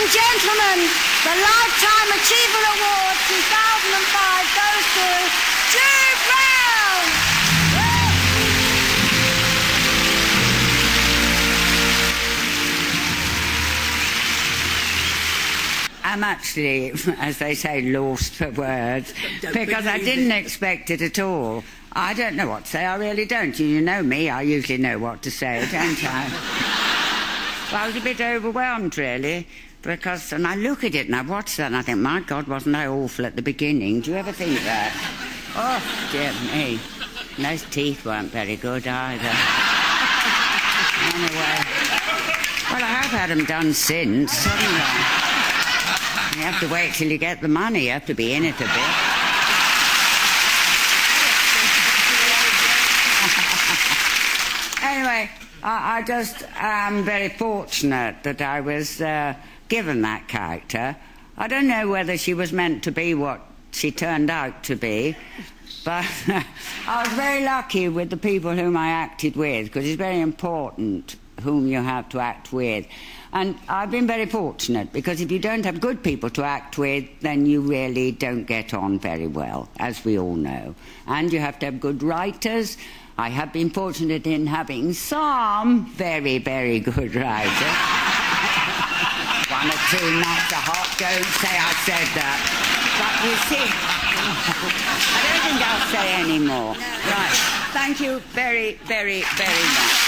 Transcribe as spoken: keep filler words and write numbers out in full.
and gentlemen, the Lifetime Achievement Award two thousand five goes to Jude Brown! I'm actually, as they say, lost for words, because I didn't expect it at all. I don't know what to say, I really don't. You know me, I usually know what to say, don't I? Well, I was a bit overwhelmed, really, because, and I look at it and I watch that and I think, my God, wasn't I awful at the beginning? Do you ever think that? Oh, dear me. And those teeth weren't very good either. Anyway, well, I have had them done since, haven't I? You have to wait till you get the money. You have to be in it a bit. Anyway, I, I just am very fortunate that I was uh, given that character. I don't know whether she was meant to be what she turned out to be, but I was very lucky with the people whom I acted with, because it's very important whom you have to act with. And I've been very fortunate, because if you don't have good people to act with, then you really don't get on very well, as we all know. And you have to have good writers. I have been fortunate in having some very, very good writers. One or two not so hot, don't say I said that. But you see, I don't think I'll say any more. Right, thank you very, very, very much.